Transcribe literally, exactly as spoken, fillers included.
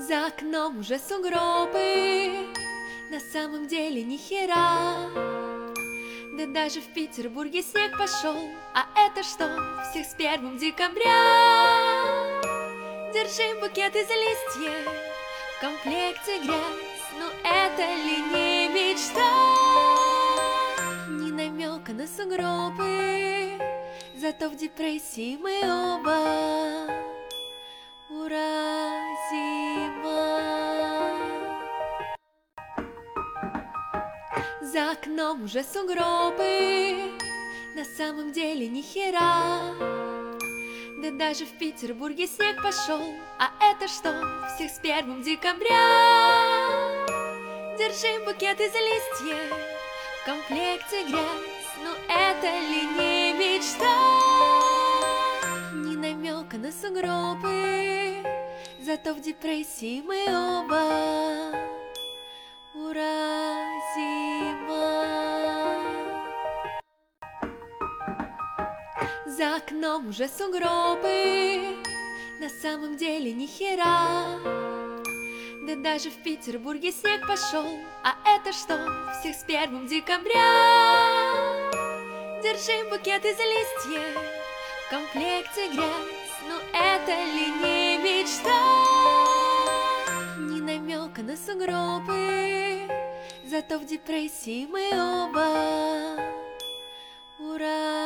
За окном уже сугробы, на самом деле ни хера. Да даже в Петербурге снег пошел, а это что? Всех с первым декабря. Держи букет из листьев, в комплекте грязь, но это ли не мечта? Ни намека на сугробы, зато в депрессии мы оба. Ура, зима! За окном уже сугробы, на самом деле ни хера. Да даже в Петербурге снег пошел, а это что? Всех с первым декабря. Держи букет из листьев, в комплекте грязь, но это ли не мечта? Ни намека на сугробы, зато в депрессии мы оба. Ура, зима! За окном уже сугробы, на самом деле ни хера. Да даже в Петербурге снег пошел, а это что? Всех с первым декабря. Держи букет из листьев, в комплекте грязь, но это ли не мечта? Ни намека на сугробы, зато в депрессии мы оба. Ура!